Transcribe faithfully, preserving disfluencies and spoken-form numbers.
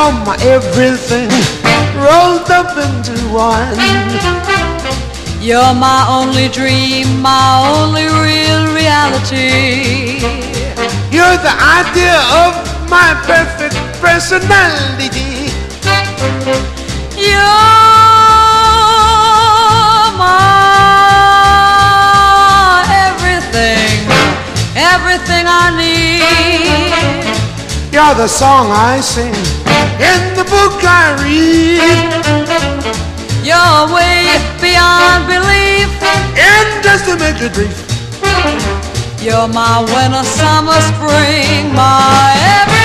You're my everything rolled up into one. You're my only dream, my only real reality. You're the idea of my perfect personality. You're my everything, everything I need. You're the song I sing in the book I read. You're way beyond belief, and just to make it brief, you're my winter, summer, spring, my everything.